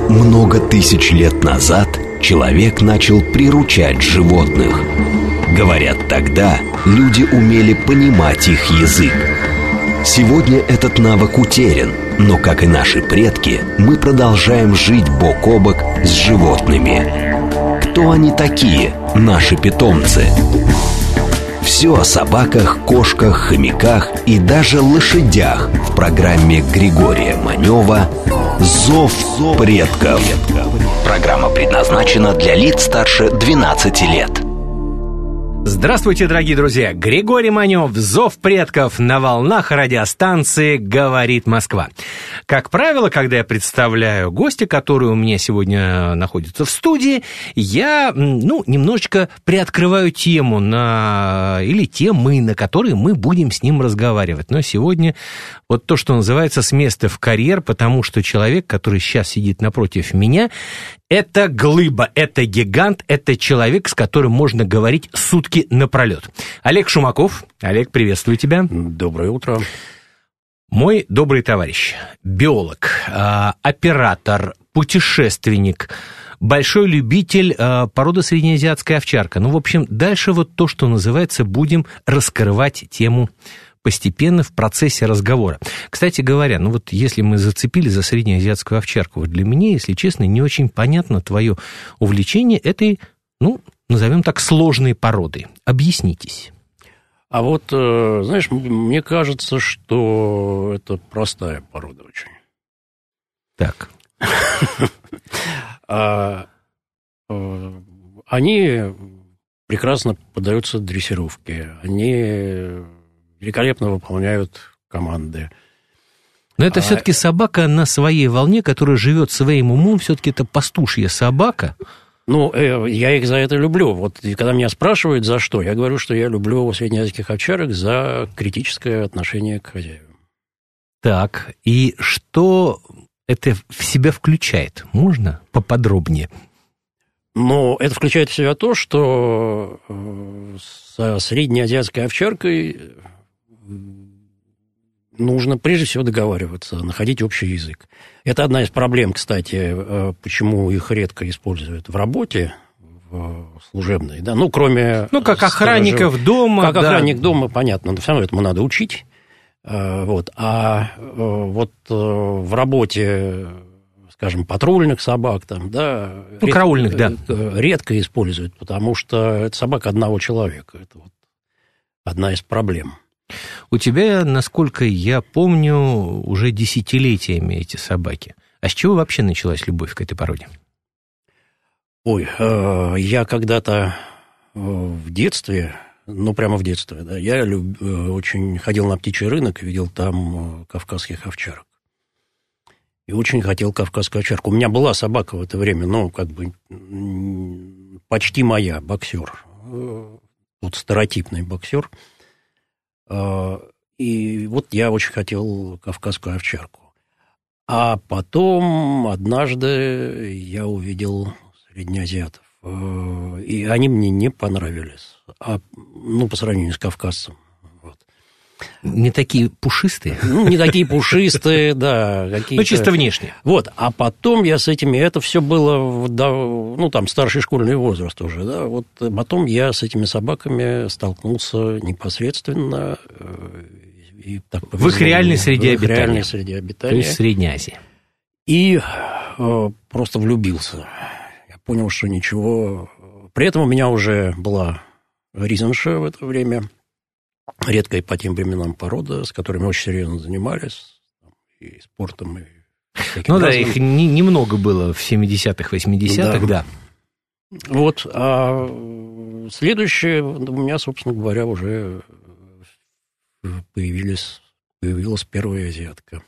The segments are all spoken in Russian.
Много тысяч лет назад человек начал приручать животных. Говорят, тогда люди умели понимать их язык. Сегодня этот навык утерян, но, как и наши предки, мы продолжаем жить бок о бок с животными. Кто они такие, наши питомцы? Все о собаках, кошках, хомяках и даже лошадях в программе Григория Манева «Зов предков». Программа предназначена для лиц старше 12 лет. Здравствуйте, дорогие друзья! Григорий Манев, «Зов предков» на волнах радиостанции «Говорит Москва». Как правило, когда я представляю гостя, который у меня сегодня находится в студии, я, немножечко приоткрываю тему или темы, на которые мы будем с ним разговаривать. Но сегодня вот то, что называется «с места в карьер», потому что человек, который сейчас сидит напротив меня, это глыба, это гигант, это человек, с которым можно говорить сутки напролет. Олег Шумаков. Олег, приветствую тебя. Доброе утро. Мой добрый товарищ, биолог, оператор, путешественник, большой любитель породы среднеазиатская овчарка. В общем, дальше вот то, что называется, будем раскрывать тему постепенно в процессе разговора. Кстати говоря, если мы зацепили за среднеазиатскую овчарку, для меня, если честно, не очень понятно твое увлечение этой, назовем так, сложной породой. Объяснитесь. А вот, знаешь, мне кажется, что это простая порода очень. Так. Они прекрасно поддаются дрессировке. Они великолепно выполняют команды. Но это все-таки собака на своей волне, которая живет своим умом, все-таки это пастушья собака. Я их за это люблю. Вот когда меня спрашивают, за что, я говорю, что я люблю среднеазиатских овчарок за критическое отношение к хозяевам. Так, и что это в себя включает? Можно поподробнее? Это включает в себя то, что со среднеазиатской овчаркой нужно прежде всего договариваться, находить общий язык. Это одна из проблем, кстати, почему их редко используют в работе, в служебной. Да? Кроме... как охранников дома. Как охранник дома, понятно, но все равно этому надо учить. А в работе, скажем, патрульных собак, караульных, редко используют, потому что это собака одного человека. Это одна из проблем. У тебя, насколько я помню, уже десятилетиями эти собаки. А с чего вообще началась любовь к этой породе? Я когда-то в детстве, прямо в детстве, я очень ходил на птичий рынок и видел там кавказских овчарок. И очень хотел кавказскую овчарку. У меня была собака в это время, почти моя, боксер. Старотипный боксер. И я очень хотел кавказскую овчарку. А потом однажды я увидел среднеазиатов. И они мне не понравились. По сравнению с кавказцем. Не такие пушистые? Не такие пушистые, да. Какие-то... чисто внешне. А потом я с этими... Это все было, старший школьный возраст уже, да. Потом я с этими собаками столкнулся непосредственно. И так повезло, в их реальной среде обитания. В реальной среде обитания. То есть в Средней Азии. И просто влюбился. Я понял, что ничего... При этом у меня уже была ризенша в это время... Редкая по тем временам порода, с которыми очень серьезно занимались, и спортом, и всяким разным. Их немного было в 70-х, 80-х, да. А следующее у меня, собственно говоря, уже появилась первая азиатка.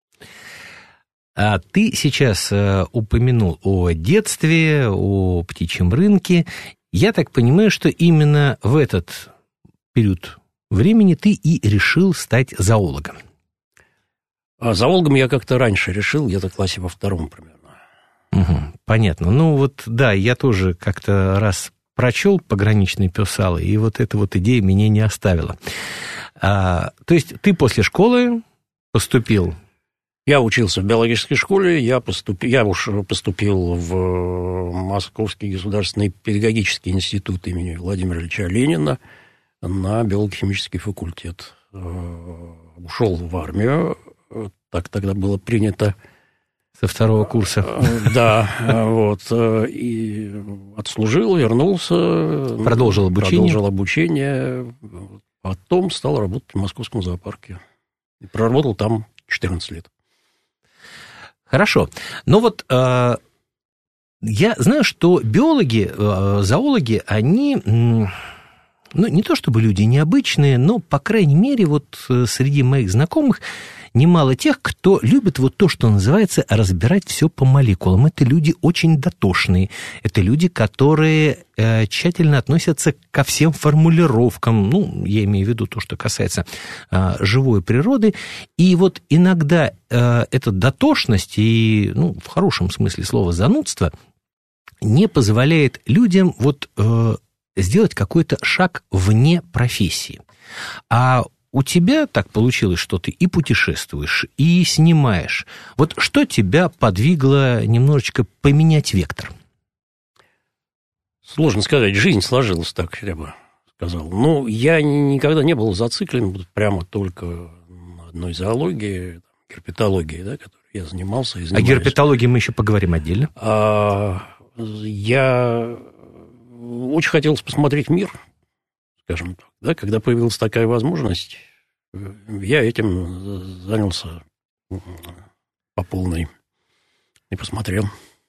А ты сейчас упомянул о детстве, о птичьем рынке. Я так понимаю, что именно в этот период времени ты и решил стать зоологом. А зоологом я как-то раньше решил, где-то в классе во 2 примерно. Понятно. Я тоже как-то раз прочел «Пограничный пес Алый», и эта идея меня не оставила. То есть ты после школы поступил Я учился в биологической школе, я уж поступил в Московский государственный педагогический институт имени Владимира Ильича Ленина на биолого-химический факультет. Ушел в армию, так тогда было принято. Со второго курса. Да, вот. И отслужил, вернулся. Продолжил обучение. Потом стал работать в Московском зоопарке. И проработал там 14 лет. Хорошо. Но вот я знаю, что биологи, зоологи, они, ну, не то чтобы люди необычные, но, по крайней мере, вот среди моих знакомых немало тех, кто любит вот то, что называется разбирать все по молекулам. Это люди очень дотошные. Это люди, которые тщательно относятся ко всем формулировкам. Ну, я имею в виду то, что касается живой природы. И вот иногда эта дотошность и, ну, в хорошем смысле слова, занудство не позволяет людям вот сделать какой-то шаг вне профессии. А у тебя так получилось, что ты и путешествуешь, и снимаешь. Вот что тебя подвигло немножечко поменять вектор? Сложно сказать. Жизнь сложилась так, я бы сказал. Ну, я никогда не был зациклен прямо только на одной зоологии, герпетологии, да, которой я занимался и занимаюсь. О герпетологии мы еще поговорим отдельно. Я очень хотел посмотреть мир, скажем так, да, когда появилась такая возможность, я этим занялся по полной и посмотрел.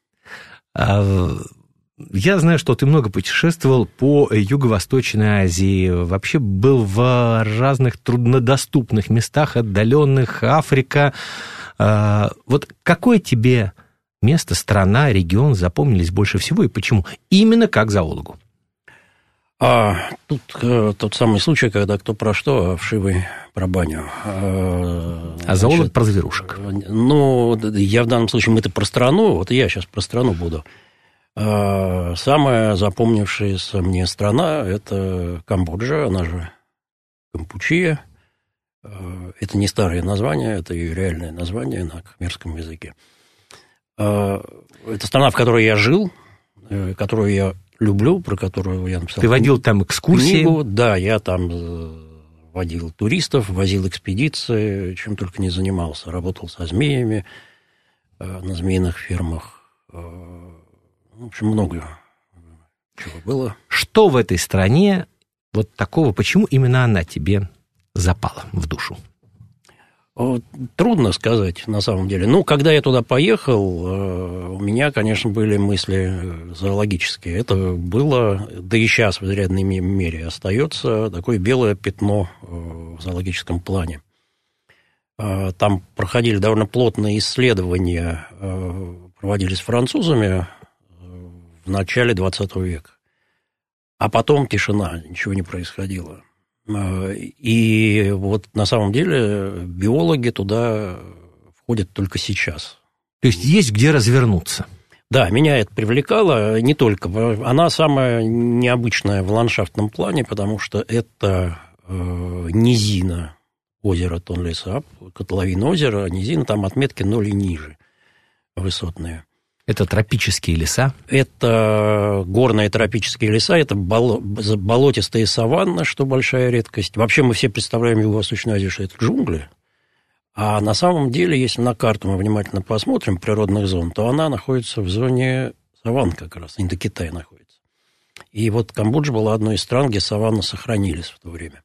Я знаю, что ты много путешествовал по Юго-Восточной Азии, вообще был в разных труднодоступных местах, отдаленных, Африка. Вот какое тебе место, страна, регион запомнились больше всего и почему? Именно как зоологу. Тут тот самый случай, когда кто про что, а вшивый про баню. Зоолог про зверушек. Ну, я в данном случае, мы-то про страну, вот я сейчас про страну буду. Самая запомнившаяся мне страна – это Камбоджа, она же Кампучия. Это не старое название, это ее реальное название на кхмерском языке. Это страна, в которой я жил, которую я люблю, про которую я написал. Ты водил там экскурсии? Книгу. Да, я там водил туристов, возил экспедиции, чем только не занимался. Работал со змеями на змеиных фермах. В общем, много чего было. Что в этой стране вот такого, почему именно она тебе запала в душу? Трудно сказать, на самом деле. Ну, когда я туда поехал, у меня, конечно, были мысли зоологические. Это было, да и сейчас в изрядной мере остается, такое белое пятно в зоологическом плане. Там проходили довольно плотные исследования, проводились французами в начале 20 века. А потом тишина, ничего не происходило. И вот на самом деле биологи туда входят только сейчас. То есть есть где развернуться? Да, меня это привлекало не только. Она самая необычная в ландшафтном плане, потому что это низина озера Тонле-Сап, котловина озера, низина, там отметки 0 и ниже, высотные. Это тропические леса? Это горные тропические леса, это болотистые саванны, что большая редкость. Вообще мы все представляем Юго-Восточную Азию, что это джунгли. А на самом деле, если на карту мы внимательно посмотрим природных зон, то она находится в зоне саванн как раз, Индокитай находится. И вот Камбоджа была одной из стран, где саванны сохранились в то время.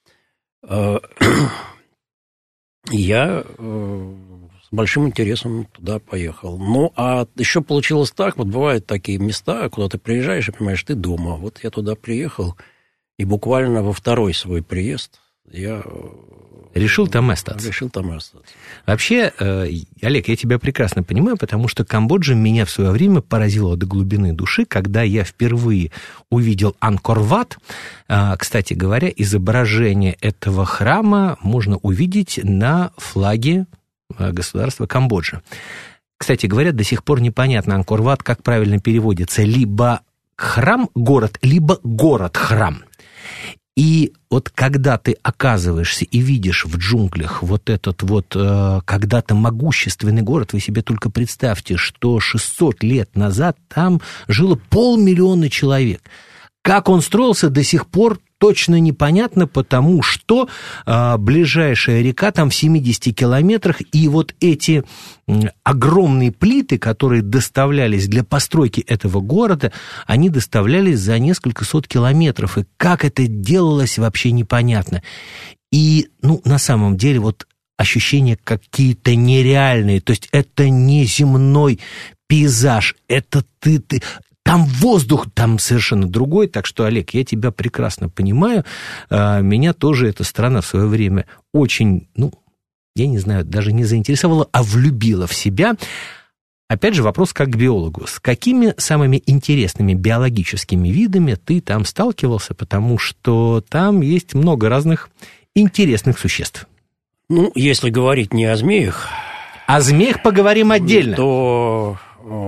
Я с большим интересом туда поехал. Ну, а еще получилось так, вот бывают такие места, куда ты приезжаешь и понимаешь, ты дома. Вот я туда приехал, и буквально во второй свой приезд я... Решил там остаться. Решил там остаться. Вообще, Олег, я тебя прекрасно понимаю, потому что Камбоджа меня в свое время поразила до глубины души, когда я впервые увидел Ангкор-Ват. Кстати говоря, изображение этого храма можно увидеть на флаге государства Камбоджа. Кстати говоря, до сих пор непонятно, Ангкор-Ват как правильно переводится. Либо храм-город, либо город-храм. И вот когда ты оказываешься и видишь в джунглях вот этот вот когда-то могущественный город, вы себе только представьте, что 600 лет назад там жило 500 000 человек. Как он строился, до сих пор точно непонятно, потому что ближайшая река там в 70 километрах, и вот эти огромные плиты, которые доставлялись для постройки этого города, они доставлялись за несколько сот километров, и как это делалось, вообще непонятно. И, на самом деле, вот ощущения какие-то нереальные, то есть это не земной пейзаж, это ты... Там воздух, там совершенно другой, так что, Олег, я тебя прекрасно понимаю. Меня тоже эта страна в свое время очень, я не знаю, даже не заинтересовала, а влюбила в себя. Опять же, вопрос как к биологу. С какими самыми интересными биологическими видами ты там сталкивался? Потому что там есть много разных интересных существ. Если говорить не о змеях... О змеях поговорим отдельно. То...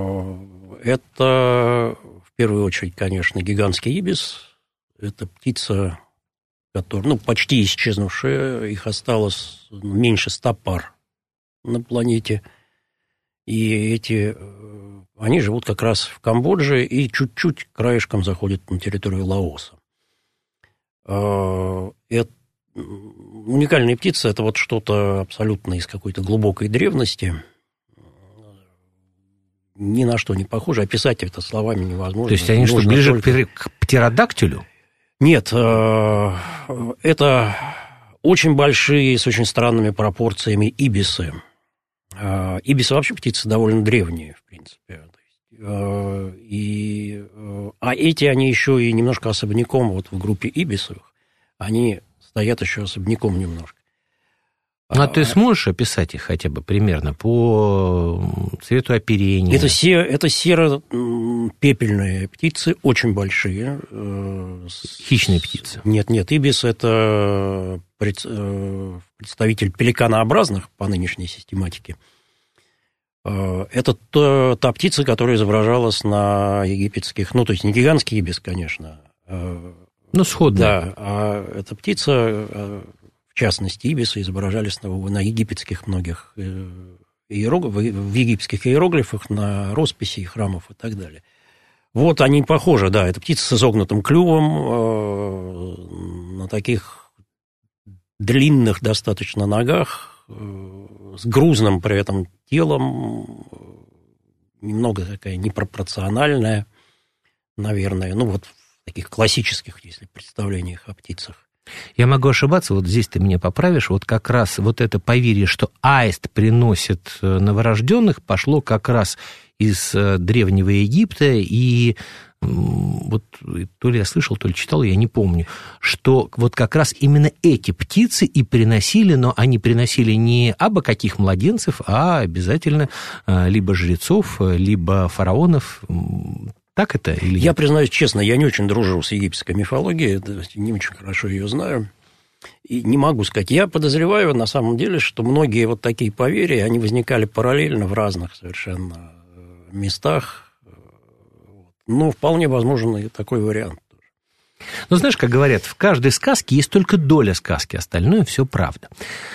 Это, в первую очередь, конечно, гигантский ибис. Это птица, которая, почти исчезнувшая. Их осталось меньше 100 пар на планете. И они живут как раз в Камбодже и чуть-чуть краешком заходят на территорию Лаоса. Это уникальная птица. Это вот что-то абсолютно из какой-то глубокой древности. Ни на что не похоже. Описать это словами невозможно. То есть они что, ближе к птеродактилю? Нет, это очень большие, с очень странными пропорциями ибисы. Ибисы вообще птицы довольно древние, в принципе. А эти, они еще и немножко особняком, вот в группе ибисовых, они стоят еще особняком немножко. А ты сможешь описать их хотя бы примерно по цвету оперения? Это серо-пепельные птицы, очень большие. Хищные птицы? Нет, ибис – это представитель пеликанообразных по нынешней систематике. Это та птица, которая изображалась на египетских, то есть не гигантский ибис, конечно. Сходная. Да, а эта птица... В частности, ибисы изображались на египетских многих в египетских иероглифах, на росписи храмов и так далее. Вот они похожи, да, это птица с изогнутым клювом, на таких длинных достаточно ногах, с грузным при этом телом, немного такая непропорциональная, наверное, в таких классических, если представлениях о птицах. Я могу ошибаться, вот здесь ты меня поправишь, вот как раз вот это поверье, что аист приносит новорожденных, пошло как раз из Древнего Египта, и вот то ли я слышал, то ли читал, я не помню, что вот как раз именно эти птицы и приносили, но они приносили не абы каких младенцев, а обязательно либо жрецов, либо фараонов. Так это или нет? Я признаюсь честно, я не очень дружу с египетской мифологией, не очень хорошо ее знаю, и не могу сказать. Я подозреваю, на самом деле, что многие вот такие поверья, они возникали параллельно в разных совершенно местах. Вполне возможен и такой вариант. Знаешь, как говорят, в каждой сказке есть только доля сказки, остальное все правда.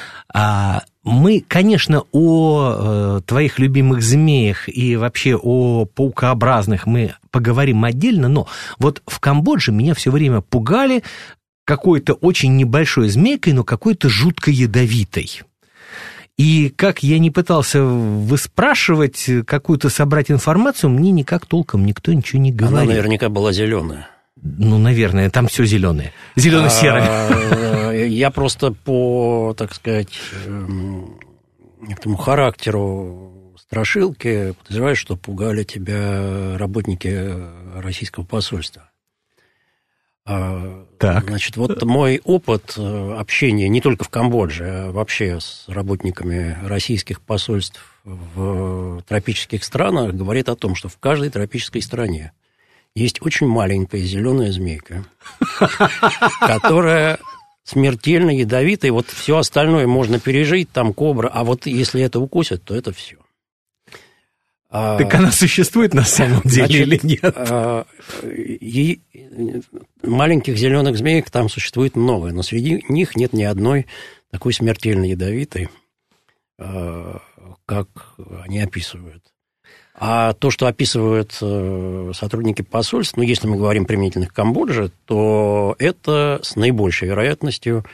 Мы, конечно, о твоих любимых змеях и вообще о паукообразных мы поговорим отдельно, но вот в Камбодже меня все время пугали какой-то очень небольшой змейкой, но какой-то жутко ядовитой. И как я не пытался выспрашивать, какую-то собрать информацию, мне никак толком никто ничего не говорил. Она наверняка была зеленая. Наверное, там все зеленое. Зелено-серое. Я просто по, так сказать, этому характеру страшилки подозреваю, что пугали тебя работники российского посольства. Так. Значит, вот мой опыт общения не только в Камбодже, а вообще с работниками российских посольств в тропических странах говорит о том, что в каждой тропической стране есть очень маленькая зеленая змейка, которая смертельно ядовитая. Вот все остальное можно пережить, там кобра, а вот если это укусит, то это все. Так она существует на самом деле или нет? Маленьких зеленых змеек там существует много, но среди них нет ни одной такой смертельно ядовитой, как они описывают. А то, что описывают сотрудники посольств, ну, если мы говорим применительно к Камбодже, то это с наибольшей вероятностью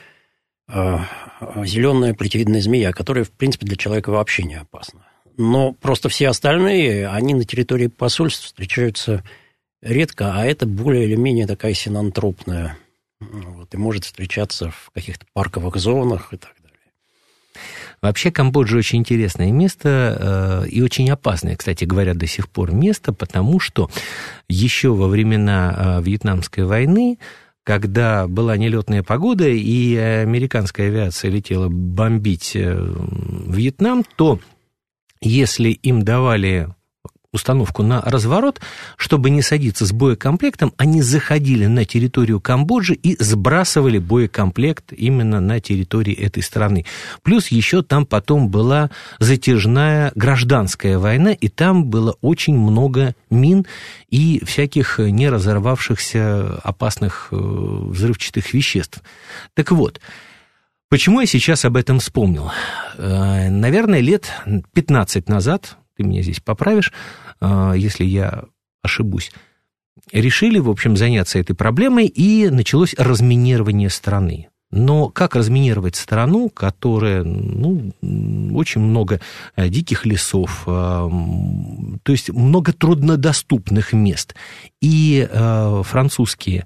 зеленая плетевидная змея, которая, в принципе, для человека вообще не опасна. Но просто все остальные, они на территории посольств встречаются редко, а это более или менее такая синантропная. Вот, и может встречаться в каких-то парковых зонах и так далее. Вообще Камбоджа очень интересное место и очень опасное, кстати говоря, до сих пор место, потому что еще во времена Вьетнамской войны, когда была нелетная погода и американская авиация летела бомбить Вьетнам, то если им давали установку на разворот, чтобы не садиться с боекомплектом, они заходили на территорию Камбоджи и сбрасывали боекомплект именно на территории этой страны. Плюс еще там потом была затяжная гражданская война, и там было очень много мин и всяких не разорвавшихся опасных взрывчатых веществ. Так вот, почему я сейчас об этом вспомнил? Наверное, лет 15 назад, ты меня здесь поправишь, если я ошибусь, решили, в общем, заняться этой проблемой, и началось разминирование страны. Но как разминировать страну, которая, очень много диких лесов, то есть много труднодоступных мест. И французские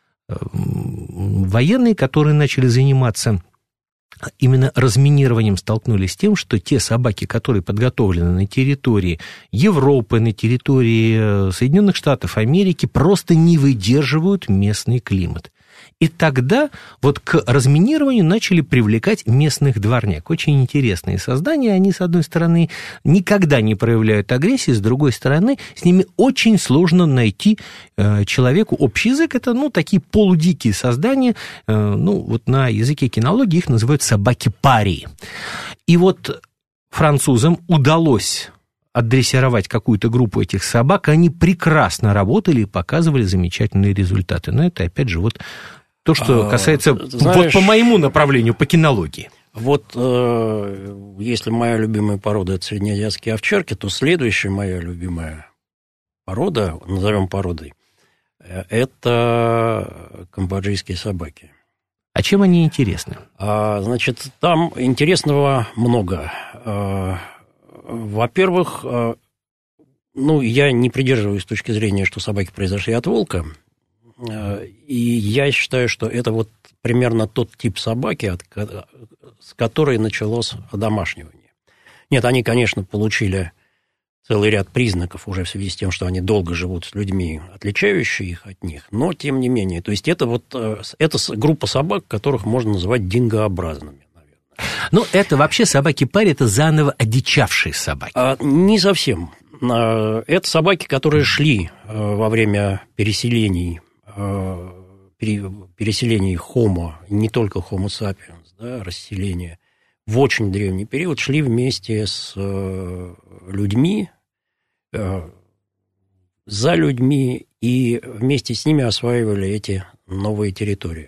военные, которые начали заниматься именно разминированием, столкнулись с тем, что те собаки, которые подготовлены на территории Европы, на территории Соединенных Штатов Америки, просто не выдерживают местный климат. И тогда вот к разминированию начали привлекать местных дворняг. Очень интересные создания. Они, с одной стороны, никогда не проявляют агрессии, с другой стороны, с ними очень сложно найти человеку общий язык. Это, такие полудикие создания. Вот на языке кинологии их называют собаки-парии. И вот французам удалось отдрессировать какую-то группу этих собак. Они прекрасно работали и показывали замечательные результаты. Но это, опять же, вот то, что касается, вот по моему направлению, по кинологии. Вот если моя любимая порода – это среднеазиатские овчарки, то следующая моя любимая порода, назовем породой, это камбоджийские собаки. А чем они интересны? Значит, там интересного много. Во-первых, я не придерживаюсь с точки зрения, что собаки произошли от волка. И я считаю, что это вот примерно тот тип собаки, с которой началось одомашнивание. Нет, они, конечно, получили целый ряд признаков уже в связи с тем, что они долго живут с людьми, отличающие их от них, но тем не менее. То есть это группа собак, которых можно называть дингообразными. Это вообще собаки-пари, это заново одичавшие собаки. Не совсем. Это собаки, которые шли во время переселений Homo, не только Homo sapiens, расселения, в очень древний период, шли вместе с людьми, за людьми, и вместе с ними осваивали эти новые территории.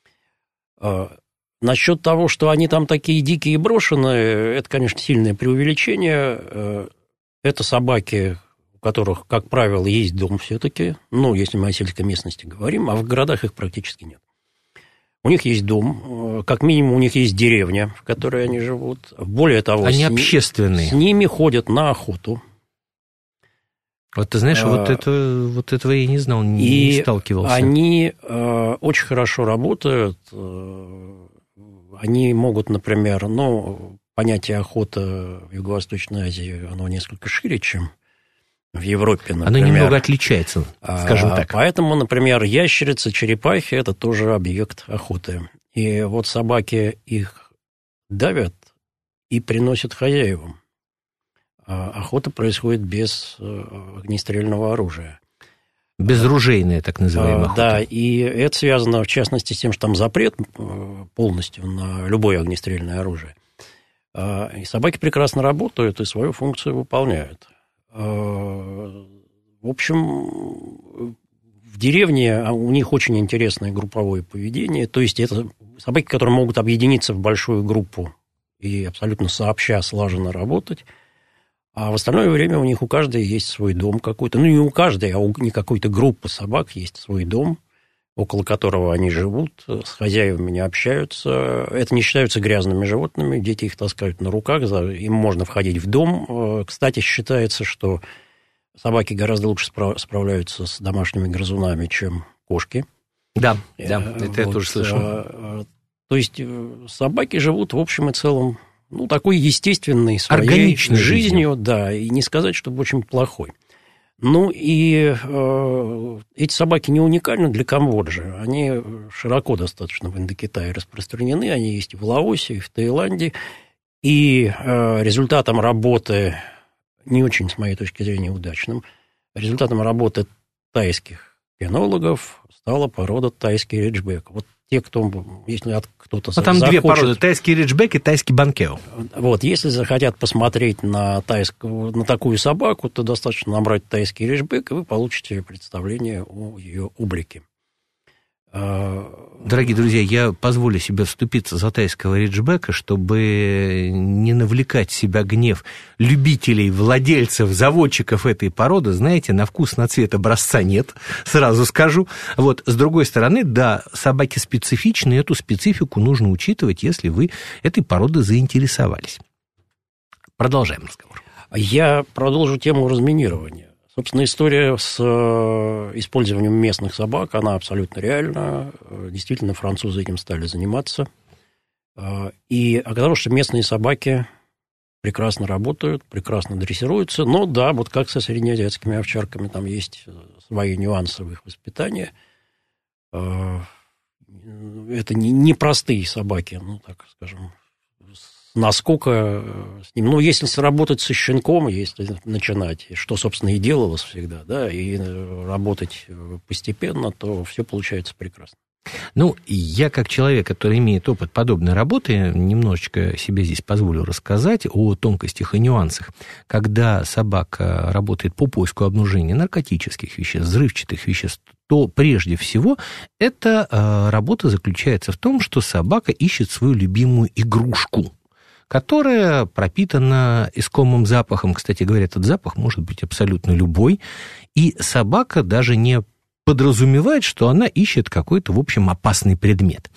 Насчет того, что они там такие дикие и брошенные, это, конечно, сильное преувеличение. Это собаки, у которых, как правило, есть дом все-таки, если мы о сельской местности говорим, а в городах их практически нет. У них есть дом, как минимум у них есть деревня, в которой они живут. Более того, они общественные. С ними ходят на охоту. Вот ты знаешь, вот этого я не знал, не сталкивался. Они очень хорошо работают. Они могут, например, понятие охота в Юго-Восточной Азии, оно несколько шире, чем в Европе, например. Оно немного отличается, скажем так. Поэтому, например, ящерицы, черепахи – это тоже объект охоты. И вот собаки их давят и приносят хозяевам. Охота происходит без огнестрельного оружия. Безружейная, так называемая охота. Да, и это связано, в частности, с тем, что там запрет полностью на любое огнестрельное оружие. И собаки прекрасно работают и свою функцию выполняют. В общем, в деревне у них очень интересное групповое поведение. То есть это собаки, которые могут объединиться в большую группу и абсолютно сообща слаженно работать. А в остальное время у них у каждой есть свой дом какой-то. Ну, не у каждой, а у какой-то группы собак есть свой дом, около которого они живут, с хозяевами не общаются. Это не считаются грязными животными, дети их таскают на руках, им можно входить в дом. Кстати, считается, что собаки гораздо лучше справляются с домашними грызунами, чем кошки. Да, это вот, я тоже слышал. То есть собаки живут в общем и целом такой естественной своей жизнью, да, и не сказать, чтобы очень плохой. Ну, и эти собаки не уникальны для Камбоджи. Они широко достаточно в Индокитае распространены. Они есть и в Лаосе, и в Таиланде. И результатом работы, не очень, с моей точки зрения, удачным, результатом работы тайских кинологов стала порода тайский риджбек. Вот те, если кто-то захочет... Там две породы, тайский риджбек и тайский банкео. Вот, если захотят посмотреть на такую собаку, то достаточно набрать тайский риджбек, и вы получите представление о ее облике. Дорогие друзья, я позволю себе вступиться за тайского риджбека, чтобы не навлекать в себя гнев любителей, владельцев, заводчиков этой породы. Знаете, на вкус, на цвет образца нет, сразу скажу. Вот, с другой стороны, да, собаки специфичны, эту специфику нужно учитывать, если вы этой породой заинтересовались. Продолжаем разговор. Я продолжу тему разминирования. Собственно, история с использованием местных собак, она абсолютно реальна. Действительно, французы этим стали заниматься. И оказалось, что местные собаки прекрасно работают, прекрасно дрессируются. Но да, вот как со среднеазиатскими овчарками, там есть свои нюансы в их воспитании. Это не простые собаки, так скажем, насколько с ним... если работать со щенком, если начинать, что, собственно, и делалось всегда, да, и работать постепенно, то все получается прекрасно. Я как человек, который имеет опыт подобной работы, немножечко себе здесь позволю рассказать о тонкостях и нюансах. Когда собака работает по поиску обнаружения наркотических веществ, взрывчатых веществ, то прежде всего эта работа заключается в том, что собака ищет свою любимую игрушку, которая пропитана искомым запахом. Кстати говоря, этот запах может быть абсолютно любой, и собака даже не подразумевает, что она ищет какой-то, в общем, опасный предмет.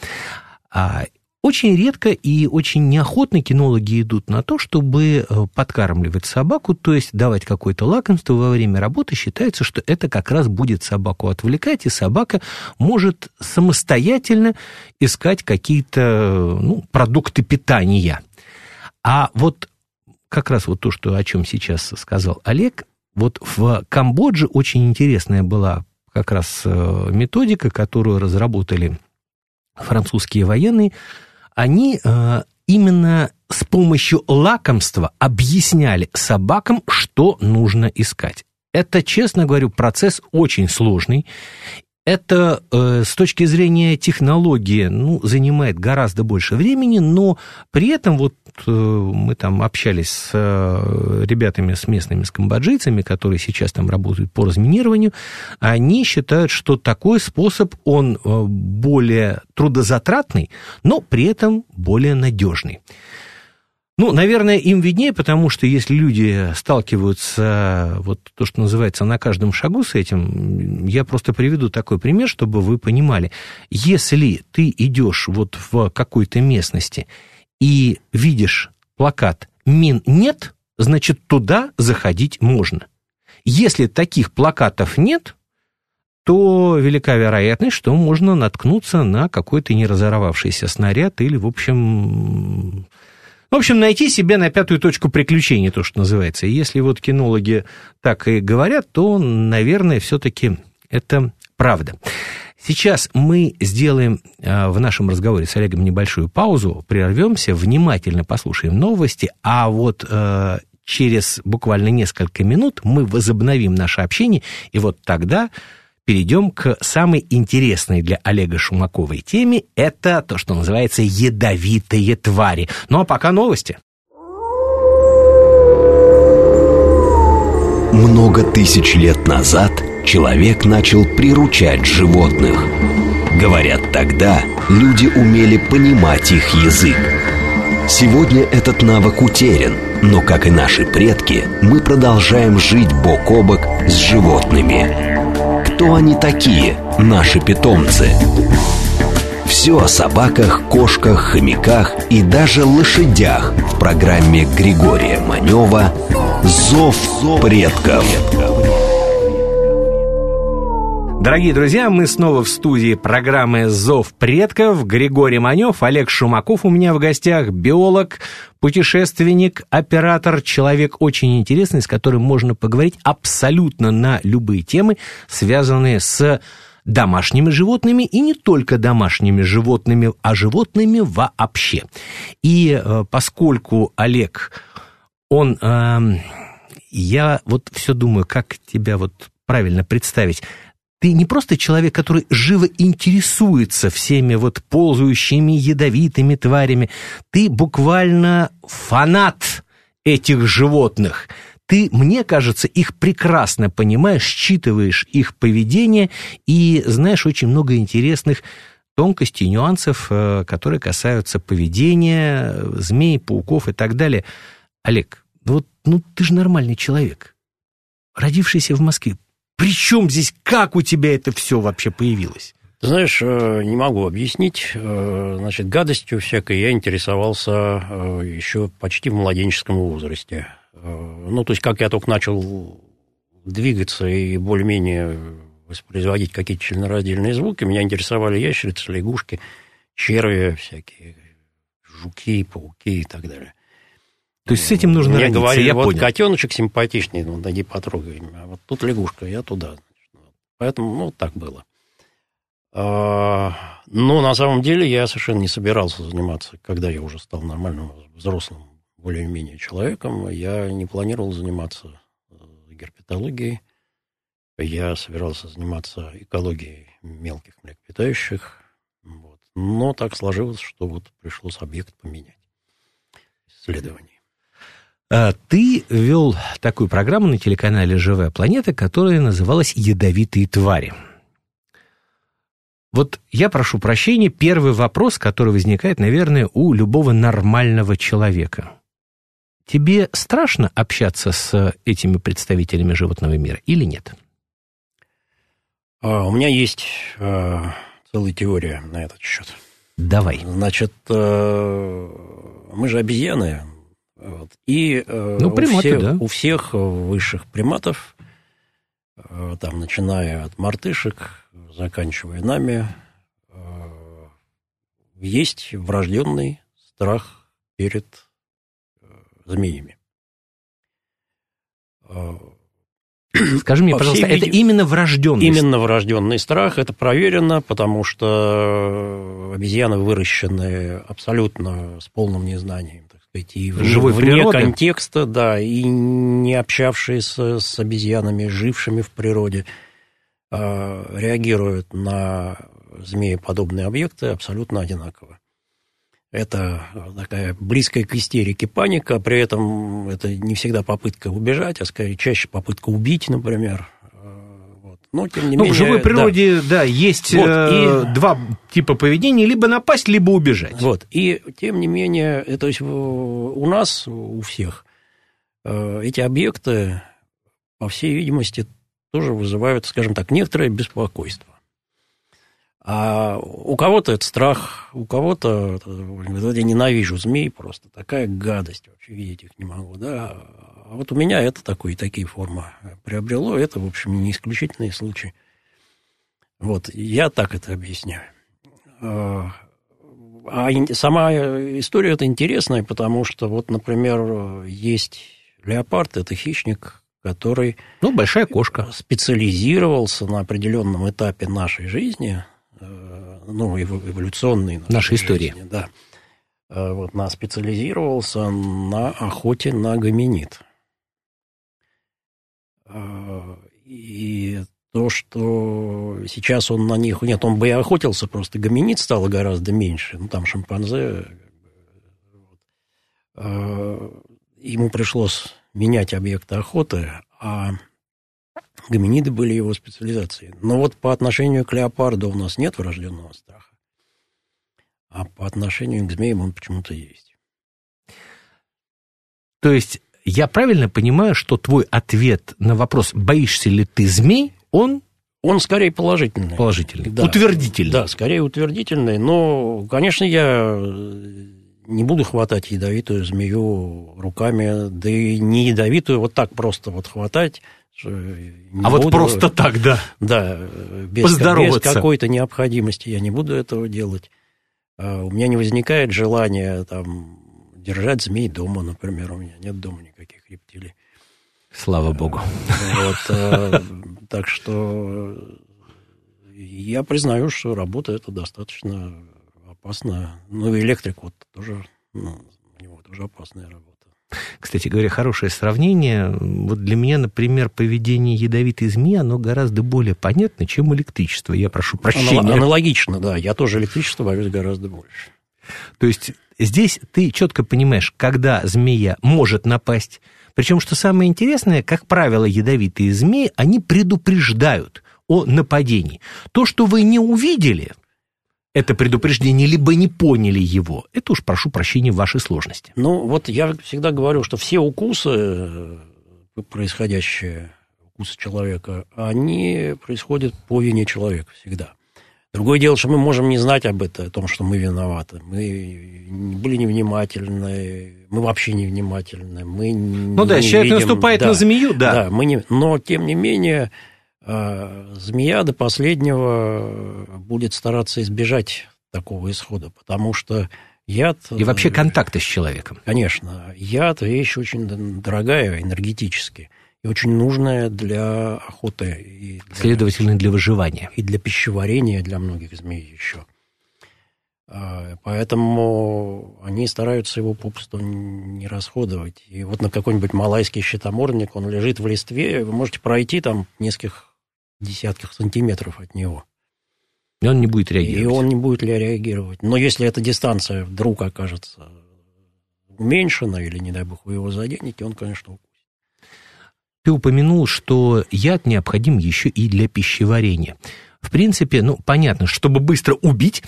Очень редко и очень неохотно кинологи идут на то, чтобы подкармливать собаку, то есть давать какое-то лакомство во время работы. Считается, что это как раз будет собаку отвлекать, и собака может самостоятельно искать какие-то продукты питания. А вот как раз вот то, о чем сейчас сказал Олег, вот в Камбодже очень интересная была как раз методика, которую разработали французские военные. Они именно с помощью лакомства объясняли собакам, что нужно искать. Это, честно говорю, процесс очень сложный. Это с точки зрения технологии занимает гораздо больше времени, но при этом мы там общались с ребятами, с местными, с камбоджийцами, которые сейчас там работают по разминированию. Они считают, что такой способ, он более трудозатратный, но при этом более надежный. Наверное, им виднее, потому что если люди сталкиваются, то, что называется, на каждом шагу с этим, я просто приведу такой пример, чтобы вы понимали. Если ты идешь в какой-то местности и видишь плакат «Мин нет», значит, туда заходить можно. Если таких плакатов нет, то велика вероятность, что можно наткнуться на какой-то неразорвавшийся снаряд или, в общем, найти себе на пятую точку приключений, то, что называется. И если кинологи так и говорят, то, наверное, все-таки это правда. Сейчас мы сделаем в нашем разговоре с Олегом небольшую паузу, прервемся, внимательно послушаем новости, а через буквально несколько минут мы возобновим наше общение, и тогда перейдем к самой интересной для Олега Шумаковой теме. Это то, что называется ядовитые твари. А пока новости. Много тысяч лет назад человек начал приручать животных. Говорят, тогда люди умели понимать их язык. Сегодня этот навык утерян, но, как и наши предки, мы продолжаем жить бок о бок с животными. Кто они такие, наши питомцы? Все о собаках, кошках, хомяках и даже лошадях в программе Григория Манева «Зов предков». Дорогие друзья, мы снова в студии программы «Зов предков». Григорий Манев, Олег Шумаков у меня в гостях, биолог, путешественник, оператор, человек очень интересный, с которым можно поговорить абсолютно на любые темы, связанные с домашними животными и не только домашними животными, а животными вообще. И поскольку Олег, я вот все думаю, как тебя вот правильно представить. Ты не просто человек, который живо интересуется всеми вот ползающими ядовитыми тварями. Ты буквально фанат этих животных. Ты, мне кажется, их прекрасно понимаешь, считываешь их поведение и знаешь очень много интересных тонкостей, нюансов, которые касаются поведения змей, пауков и так далее. Олег, ты же нормальный человек, родившийся в Москве. Причем здесь, как у тебя это все вообще появилось? Ты знаешь, не могу объяснить. Значит, гадостью всякой я интересовался еще почти в младенческом возрасте. То есть, как я только начал двигаться и более-менее воспроизводить какие-то членораздельные звуки, меня интересовали ящерицы, лягушки, черви всякие, жуки, пауки и так далее. То есть с этим нужно мне родиться, говорили, я вот понял. котеночек симпатичный, иди потрогай. А вот тут лягушка, я туда. Поэтому, так было. Но на самом деле я совершенно не собирался заниматься, когда я уже стал нормальным, взрослым, более-менее человеком. Я не планировал заниматься герпетологией. Я собирался заниматься экологией мелких млекопитающих. Но так сложилось, что пришлось объект поменять. Исследований. Ты вел такую программу на телеканале «Живая планета», которая называлась «Ядовитые твари». Вот я прошу прощения, первый вопрос, который возникает, наверное, у любого нормального человека. Тебе страшно общаться с этими представителями животного мира или нет? У меня есть целая теория на этот счет. Давай. Значит, мы же обезьяны. И приматы, у всех высших приматов, начиная от мартышек, заканчивая нами, есть врожденный страх перед змеями. Скажи мне, пожалуйста, это именно врожденный? Именно врожденный страх, это проверено, потому что обезьяны выращены абсолютно с полным незнанием, и вне контекста, и не общавшиеся с обезьянами, жившими в природе, реагируют на змееподобные объекты абсолютно одинаково. Это такая близкая к истерике паника, при этом это не всегда попытка убежать, а скорее чаще попытка убить, например. Но, тем не менее, в живой природе, есть два типа поведения, либо напасть, либо убежать. И, тем не менее, то есть у нас, у всех, эти объекты, по всей видимости, тоже вызывают, скажем так, некоторое беспокойство. А у кого-то это страх, у кого-то я ненавижу змей просто, такая гадость, вообще видеть их не могу, А у меня это такие формы приобрело, это, в общем, не исключительные случаи. Я так это объясняю. А сама история эта интересная, потому что, например, есть леопард, это хищник, который... большая кошка. Специализировался на определенном этапе нашей жизни, эволюционной нашей истории. Специализировался на охоте на гоминид. И то, что сейчас он на них... Нет, он бы и охотился, просто гоминид стало гораздо меньше. Там шимпанзе... Ему пришлось менять объекты охоты, а гоминиды были его специализацией. Но вот по отношению к леопарду у нас нет врожденного страха, а по отношению к змеям он почему-то есть. То есть я правильно понимаю, что твой ответ на вопрос, боишься ли ты змей, он скорее положительный. Положительный, да, утвердительный. Да, скорее утвердительный. Но, конечно, я не буду хватать ядовитую змею руками, да и не ядовитую вот так просто вот хватать. Вот просто так, да? Да, без какой-то необходимости я не буду этого делать. У меня не возникает желания там держать змей дома, например. У меня нет дома никаких рептилий. Слава богу. Так что я признаю, что работа это достаточно опасная. Ну, и электрик вот тоже, у него тоже опасная работа. Кстати говоря, хорошее сравнение. Вот для меня, например, поведение ядовитой змеи, оно гораздо более понятно, чем электричество. Я прошу прощения. Аналогично, да. Я тоже электричество боюсь гораздо больше. То есть здесь ты четко понимаешь, когда змея может напасть. Причем, что самое интересное, как правило, ядовитые змеи, они предупреждают о нападении. То, что вы не увидели, это предупреждение, либо не поняли его, это уж, прошу прощения, вашей сложности. Ну, вот я всегда говорю, что все укусы, происходящие, укусы человека, они происходят по вине человека всегда. Другое дело, что мы можем не знать об этом, о том, что мы виноваты. Мы были невнимательны, мы вообще невнимательны. Человек наступает на змею, да. Но, тем не менее, змея до последнего будет стараться избежать такого исхода, потому что яд... И вообще контакта с человеком. Конечно. Яд – вещь очень дорогая энергетически. И очень нужная для охоты. Следовательно, для выживания. И для пищеварения для многих змей еще. Поэтому они стараются его попросту не расходовать. И вот на какой-нибудь малайский щитомордник, он лежит в листве, вы можете пройти там нескольких десятков сантиметров от него. И он не будет реагировать. И он не будет реагировать. Но если эта дистанция вдруг окажется уменьшена, или, не дай бог, вы его заденете, он, конечно, укусит. Ты упомянул, что яд необходим еще и для пищеварения. В принципе, понятно, чтобы быстро убить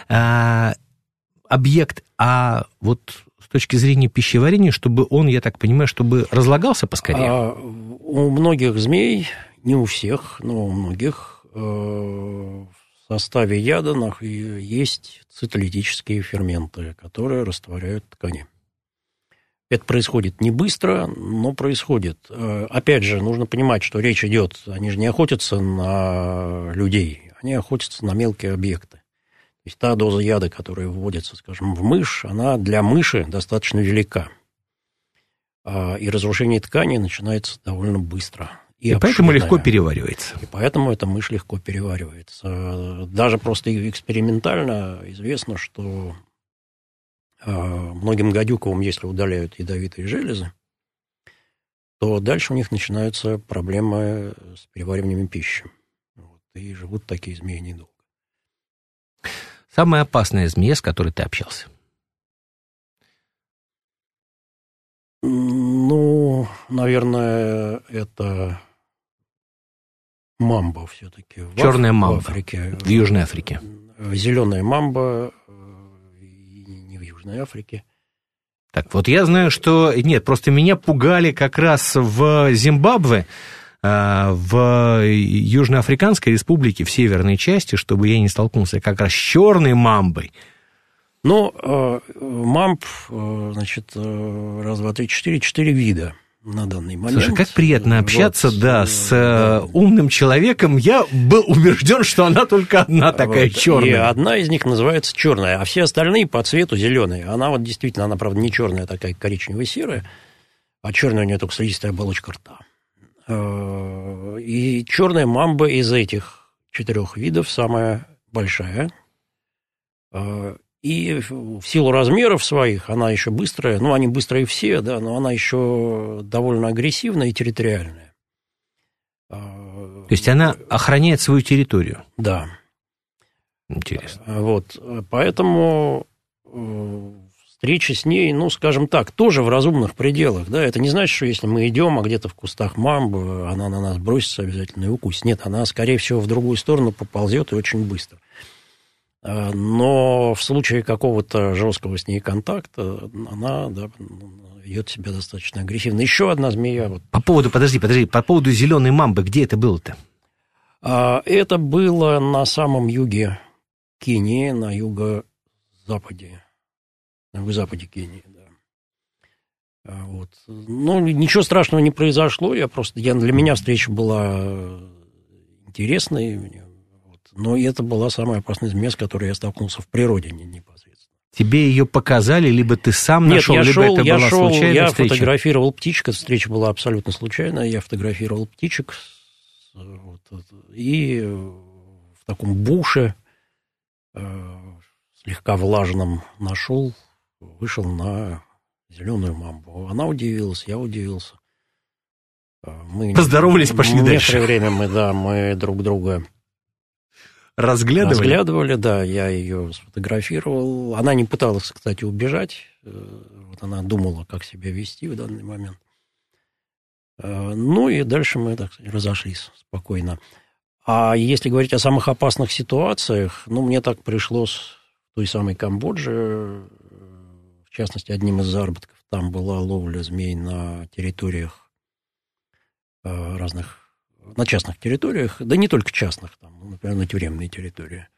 объект, а вот с точки зрения пищеварения, чтобы он, я так понимаю, чтобы разлагался поскорее? У многих змей, не у всех, но у многих, в составе яда есть цитолитические ферменты, которые растворяют ткани. Это происходит не быстро, но происходит. Опять же, нужно понимать, что речь идет, они же не охотятся на людей, они охотятся на мелкие объекты. То есть та доза яда, которая вводится, скажем, в мышь, она для мыши достаточно велика. И разрушение ткани начинается довольно быстро. И поэтому легко переваривается. И поэтому эта мышь легко переваривается. Даже просто экспериментально известно, что многим гадюковым, если удаляют ядовитые железы, то дальше у них начинаются проблемы с перевариванием пищи. И живут такие змеи недолго. Самая опасная змея, с которой ты общался? Наверное, это мамба все-таки. Черная мамба. В Африке. В Южной Африке. Зеленая мамба не в Южной Африке. Так, вот я знаю, что... Нет, просто меня пугали как раз в Зимбабве, в Южноафриканской республике, в северной части, чтобы я не столкнулся как раз с черной мамбой. Мамб, значит, раз, два, три, четыре вида на данный момент. Слушай, как приятно общаться, с умным человеком. Я был убежден, что она только одна такая черная. И одна из них называется черная, а все остальные по цвету зеленые. Она вот действительно, она, правда, не черная, а такая коричнево-серая, а черная у нее только слизистая оболочка рта. И черная мамба из этих 4 видов самая большая. И в силу размеров своих она еще быстрая, они быстрые все, да, но она еще довольно агрессивная и территориальная. То есть она охраняет свою территорию? Да. Интересно. Вот, поэтому встреча с ней, ну, скажем так, тоже в разумных пределах, да, это не значит, что если мы идем, а где-то в кустах мамба, она на нас бросится обязательно и укусит. Нет, она, скорее всего, в другую сторону поползет и очень быстро. Но в случае какого-то жесткого с ней контакта она, да, ведет себя достаточно агрессивно. Еще одна змея. Вот. По поводу зеленой мамбы, где это было-то? Это было на самом юге Кении, на юго-западе Кении, да. Вот. Ну, ничего страшного не произошло, для меня встреча была интересной, вот. Но это была самая опасная змея, с которой я столкнулся в природе непосредственно. Тебе ее показали, либо ты сам нашел, либо это была случайная встреча? Я фотографировал птичек, эта встреча была абсолютно случайная, я фотографировал птичек, вот, и в таком буше, слегка влажном, вышел на зеленую мамбу. Она удивилась, я удивился. Мы поздоровались, пошли дальше. Некоторое время мы друг друга разглядывали, да, я ее сфотографировал. Она не пыталась, кстати, убежать. Вот она думала, как себя вести в данный момент. Ну и дальше мы, так сказать, разошлись спокойно. А если говорить о самых опасных ситуациях, ну, мне так пришлось в той самой Камбодже, в частности, одним из заработков там была ловля змей на территориях разных, на частных территориях, да не только частных, там, например, на тюремной территории.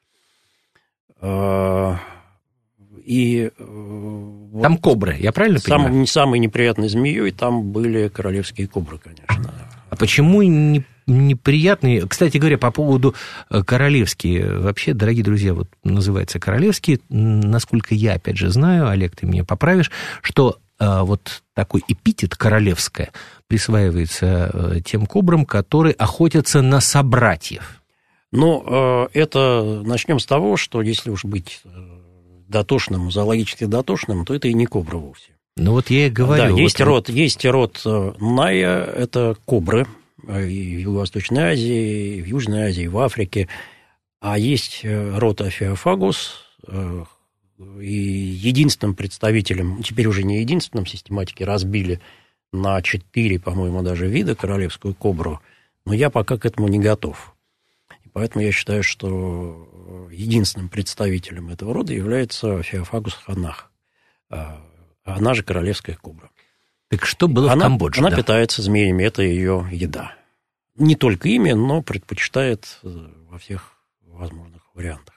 И там кобры, я правильно понимаю? Самой неприятной змеей там были королевские кобры, конечно. А почему неприятные? Кстати говоря, по поводу королевские, вообще, дорогие друзья, вот называется королевские, насколько я, опять же, знаю, Олег, ты меня поправишь, что вот такой эпитет королевское присваивается тем кобрам, которые охотятся на собратьев. Ну, это начнем с того, что если уж быть дотошным, зоологически дотошным, то это и не кобра вовсе. Ну, вот я и говорю. Да, есть род Найя, это кобры и в Юго-Восточной Азии, и в Южной Азии, и в Африке. А есть род Опхиофагус, и единственным представителем, теперь уже не единственным, систематики разбили на 4, по-моему, даже вида королевскую кобру, но я пока к этому не готов. И поэтому я считаю, что единственным представителем этого рода является Опхиофагус ханах, она же королевская кобра. Так что было в Камбодже? Она питается змеями, это ее еда. Не только ими, но предпочитает во всех возможных вариантах.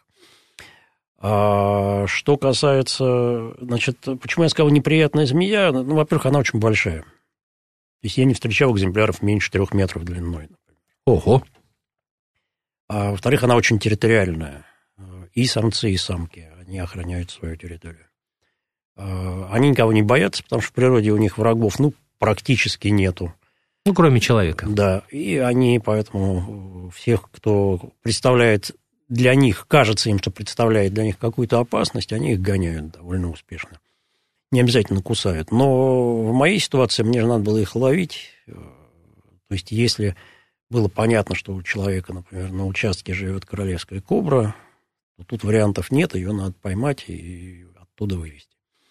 А что касается, значит, почему я сказал неприятная змея? Ну, во-первых, она очень большая. То есть я не встречал экземпляров меньше 3 метров длиной, например. Ого! А во-вторых, она очень территориальная. И самцы, и самки, они охраняют свою территорию. Они никого не боятся, потому что в природе у них врагов, практически нету. Ну, кроме человека. Да, и они поэтому всех, кто представляет для них, кажется им, что представляет для них какую-то опасность, они их гоняют довольно успешно. Не обязательно кусают. Но в моей ситуации мне же надо было их ловить. То есть, если было понятно, что у человека, например, на участке живет королевская кобра, то тут вариантов нет, ее надо поймать и оттуда вывести.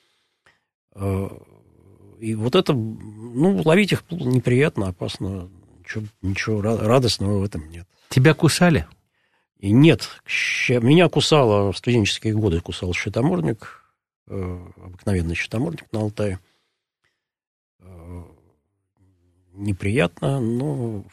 И вот это, ловить их неприятно, опасно, ничего радостного в этом нет. Тебя кусали? И нет, меня кусало в студенческие годы, кусал щитомордник, обыкновенный щитомордник на Алтае. Неприятно, но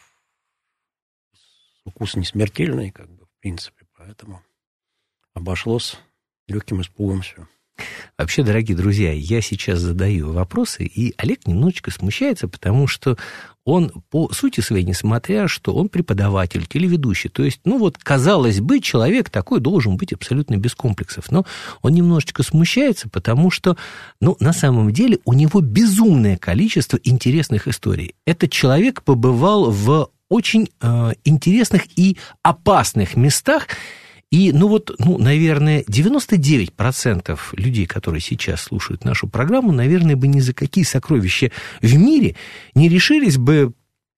укус не смертельный, в принципе, поэтому обошлось легким испугом все. Вообще, дорогие друзья, я сейчас задаю вопросы, и Олег немножечко смущается, потому что он, по сути своей, несмотря, что он преподаватель, телеведущий, то есть, казалось бы, человек такой должен быть абсолютно без комплексов, но он немножечко смущается, потому что, на самом деле, у него безумное количество интересных историй. Этот человек побывал в очень интересных и опасных местах. И, наверное, 99% людей, которые сейчас слушают нашу программу, наверное, бы ни за какие сокровища в мире не решились бы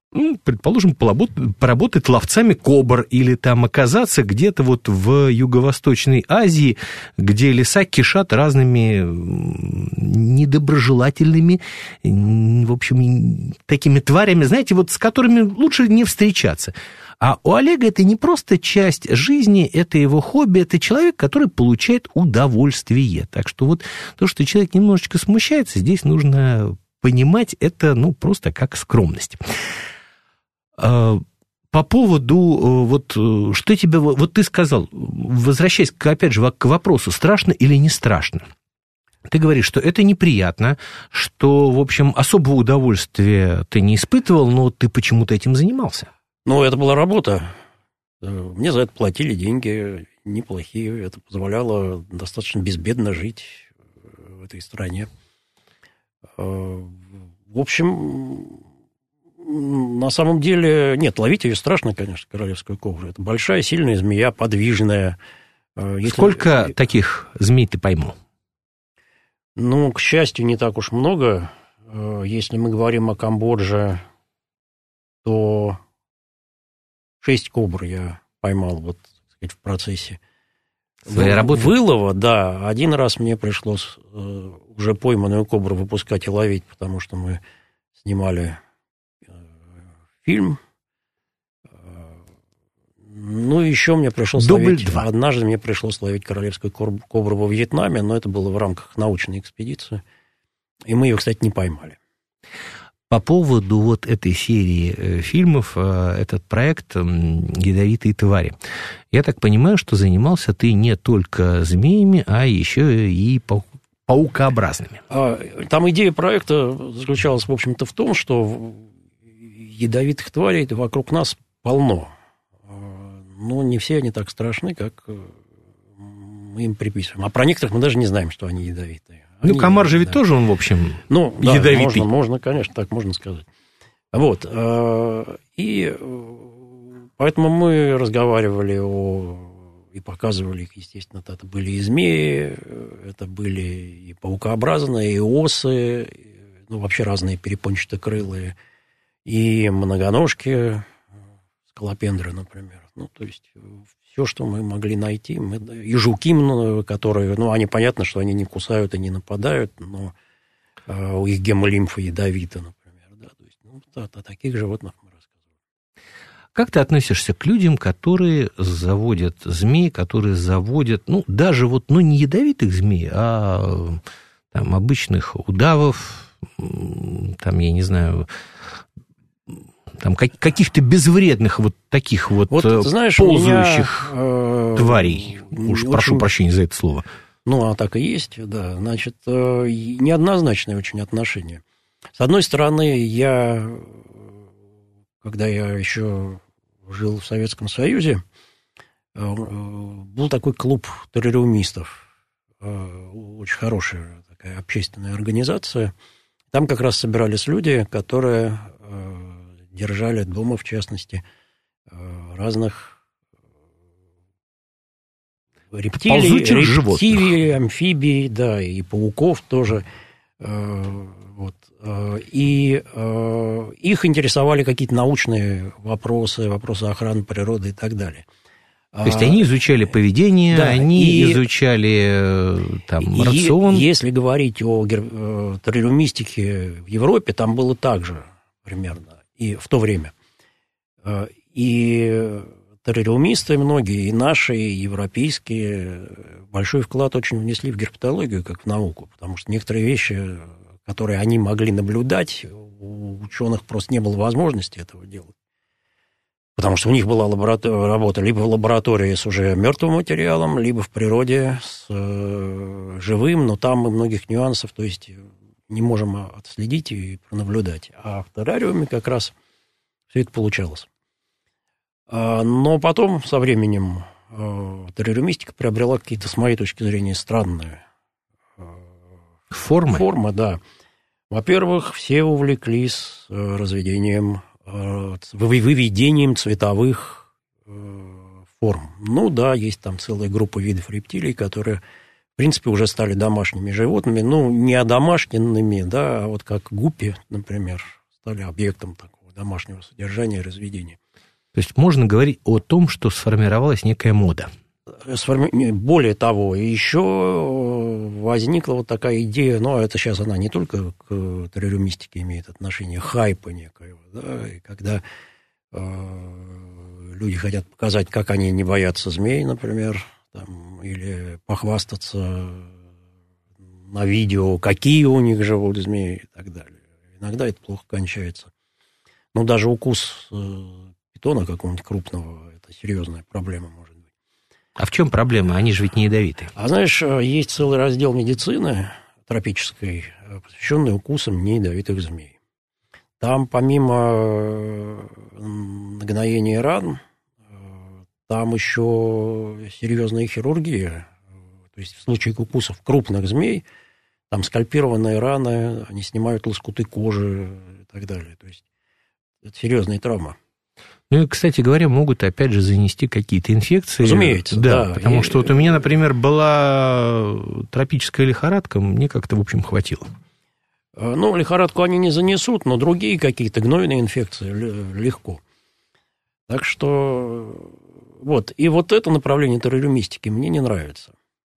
предположим, поработать ловцами кобр или там оказаться где-то вот в Юго-Восточной Азии, где леса кишат разными недоброжелательными, в общем, такими тварями, знаете, вот с которыми лучше не встречаться. А у Олега это не просто часть жизни, это его хобби, это человек, который получает удовольствие. Так что вот то, что человек немножечко смущается, здесь нужно понимать это, просто как скромность. По поводу, вот, что тебе, вот ты сказал, возвращаясь, опять же, к вопросу, страшно или не страшно? Ты говоришь, что это неприятно, что, в общем, особого удовольствия ты не испытывал, но ты почему-то этим занимался. Это была работа. Мне за это платили деньги неплохие. Это позволяло достаточно безбедно жить в этой стране. В общем, на самом деле, нет, ловить ее страшно, конечно, королевскую кобру. Это большая, сильная змея, подвижная. Сколько таких змей ты поймал? К счастью, не так уж много. Если мы говорим о Камбодже, то 6 кобр я поймал, вот, так сказать, в процессе своей работы? Вылова, да. Один раз мне пришлось уже пойманную кобру выпускать и ловить, потому что мы снимали фильм. Еще мне пришлось ловить... Однажды мне пришлось ловить королевскую кобру во Вьетнаме, но это было в рамках научной экспедиции. И мы ее, кстати, не поймали. По поводу вот этой серии фильмов, этот проект «Ядовитые твари». Я так понимаю, что занимался ты не только змеями, а еще и паукообразными. Там идея проекта заключалась, в общем-то, в том, что ядовитых тварей вокруг нас полно. Но не все они так страшны, как мы им приписываем. А про некоторых мы даже не знаем, что они ядовитые. Комар же ведь тоже он, в общем, ядовитый. Можно, конечно, так можно сказать. Вот. И поэтому мы разговаривали и показывали их, естественно, это были и змеи, это были и паукообразные, и осы, вообще разные перепончатокрылые, и многоножки, скалопендры, например. То есть все, что мы могли найти, и жуки, которые, они понятно, что они не кусают и не нападают, но у их гемолимфа ядовита, например. Да? То есть, о таких животных мы рассказываем. Как ты относишься к людям, которые заводят змей, которые заводят, даже не ядовитых змей, а там обычных удавов, там, я не знаю, там каких-то безвредных вот таких вот знаешь, ползающих тварей. Уж прошу прощения за это слово. Так и есть, да. Значит, неоднозначное очень отношение. С одной стороны, когда я еще жил в Советском Союзе, был такой клуб террористов, очень хорошая такая общественная организация. Там как раз собирались люди, которые держали дома, в частности, разных рептилий, амфибий, да, и пауков тоже. И их интересовали какие-то научные вопросы охраны природы и так далее. То есть они изучали поведение, да, они изучали рацион. Если говорить о террористике в Европе, там было так же примерно. И в то время. И террористы многие, и наши, и европейские, большой вклад очень внесли в герпетологию, как в науку, потому что некоторые вещи, которые они могли наблюдать, у ученых просто не было возможности этого делать. Потому что у них была работа либо в лаборатории с уже мертвым материалом, либо в природе с живым, но там и многих нюансов, то есть не можем отследить и пронаблюдать. А в террариуме как раз все это получалось. Но потом, со временем, террариумистика приобрела какие-то, с моей точки зрения, странные формы, да. Во-первых, все увлеклись выведением цветовых форм. Есть там целая группа видов рептилий, которые, в принципе, уже стали домашними животными, не одомашненными, да, а вот как гуппи, например, стали объектом такого домашнего содержания и разведения. То есть можно говорить о том, что сформировалась некая мода. Более того, еще возникла вот такая идея, но это сейчас она не только к террористике имеет отношение, хайпа некоего, да, и когда люди хотят показать, как они не боятся змей, например, там, или похвастаться на видео, какие у них живут змеи и так далее. Иногда это плохо кончается. Но даже укус питона какого-нибудь крупного, это серьезная проблема может быть. А в чем проблема? Они же ведь не ядовиты. А знаешь, есть целый раздел медицины тропической, посвященный укусам неядовитых змей. Там помимо нагноения ран, там еще серьезная хирургия. То есть в случае укусов крупных змей, там скальпированные раны, они снимают лоскуты кожи и так далее. То есть это серьезная травма. Ну и, кстати говоря, могут опять же занести какие-то инфекции. Разумеется, да. Потому что вот у меня, например, была тропическая лихорадка, мне как-то, в общем, хватило. Ну, лихорадку они не занесут, но другие какие-то гнойные инфекции легко. Так что вот. И вот это направление террористики мне не нравится.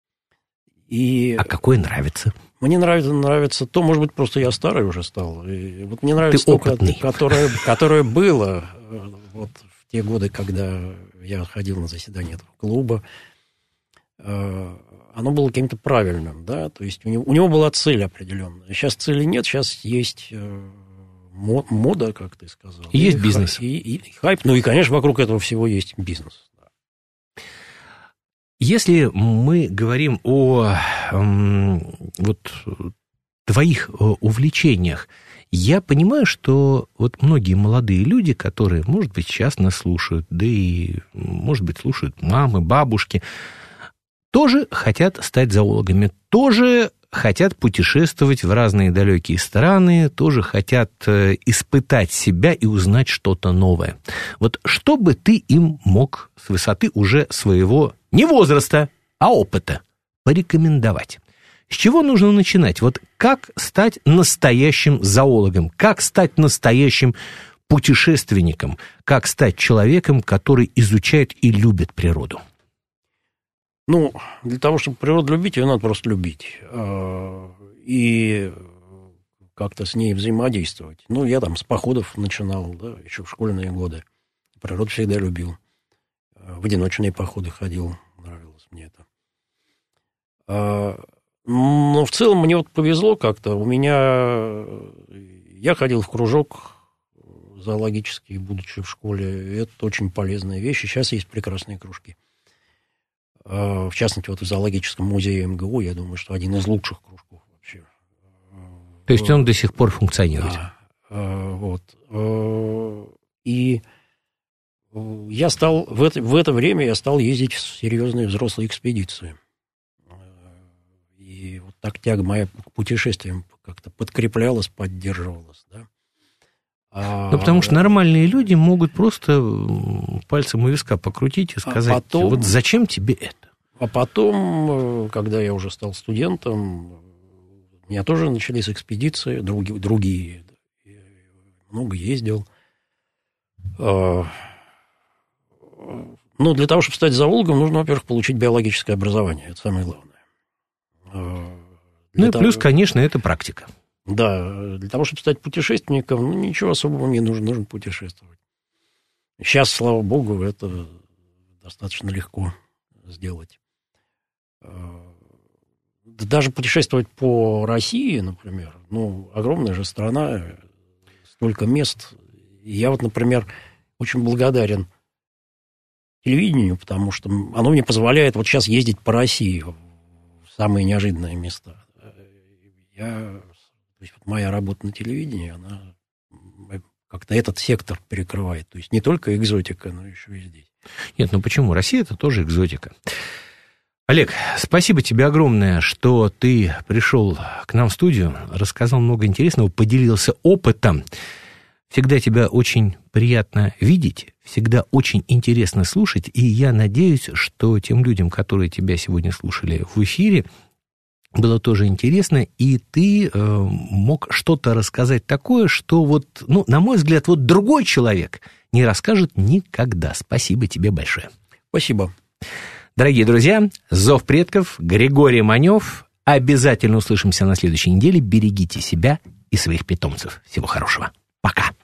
А какое нравится? Мне нравится то, может быть, просто я старый уже стал. И вот мне нравится то, которое было вот в те годы, когда я ходил на заседание этого клуба. Оно было каким-то правильным, да, то есть у него была цель определенная. Сейчас цели нет, сейчас есть мода, как ты сказал. И есть бизнес. И хайп, ну и, конечно, вокруг этого всего есть бизнес. Если мы говорим о вот твоих увлечениях, я понимаю, что вот многие молодые люди, которые, может быть, сейчас нас слушают, да и, может быть, слушают мамы, бабушки, тоже хотят стать зоологами, тоже хотят путешествовать в разные далекие страны, тоже хотят испытать себя и узнать что-то новое. Вот что бы ты им мог с высоты уже своего не возраста, а опыта порекомендовать? С чего нужно начинать? Вот как стать настоящим зоологом? Как стать настоящим путешественником? Как стать человеком, который изучает и любит природу? Ну, для того, чтобы природу любить, ее надо просто любить. И как-то с ней взаимодействовать. Ну, я там с походов начинал, да, еще в школьные годы. Природу всегда любил. В одиночные походы ходил, нравилось мне это. Но в целом мне вот повезло как-то. Я ходил в кружок зоологический, будучи в школе. Это очень полезная вещь. И сейчас есть прекрасные кружки. В частности, вот в зоологическом музее МГУ, я думаю, что один из лучших кружков вообще. То есть он до сих пор функционирует? Да, вот. И я стал в это время я стал ездить в серьезные взрослые экспедиции. И вот так тяга моя к путешествиям как-то подкреплялась, поддерживалась, да. Ну, потому что нормальные люди могут просто пальцем у виска покрутить и сказать, вот зачем тебе это? А потом, когда я уже стал студентом, у меня тоже начались экспедиции, другие. Много ездил. Но для того, чтобы стать зоологом, нужно, во-первых, получить биологическое образование. Это самое главное. Ну и плюс, конечно, это практика. Да, для того, чтобы стать путешественником, ну, ничего особого не нужно путешествовать. Сейчас, слава богу, это достаточно легко сделать. Даже путешествовать по России, например, ну, огромная же страна, столько мест. И я вот, например, очень благодарен телевидению, потому что оно мне позволяет вот сейчас ездить по России в самые неожиданные места. То есть вот моя работа на телевидении, она как-то этот сектор перекрывает. То есть не только экзотика, но еще и здесь. Нет, ну почему? Россия – это тоже экзотика. Олег, спасибо тебе огромное, что ты пришел к нам в студию, рассказал много интересного, поделился опытом. Всегда тебя очень приятно видеть, всегда очень интересно слушать, и я надеюсь, что тем людям, которые тебя сегодня слушали в эфире, было тоже интересно, и ты мог что-то рассказать такое, что вот, ну, на мой взгляд, вот другой человек не расскажет никогда. Спасибо тебе большое. Спасибо. Дорогие друзья, «Зов предков», Григорий Манев. Обязательно услышимся на следующей неделе. Берегите себя и своих питомцев. Всего хорошего. Пока.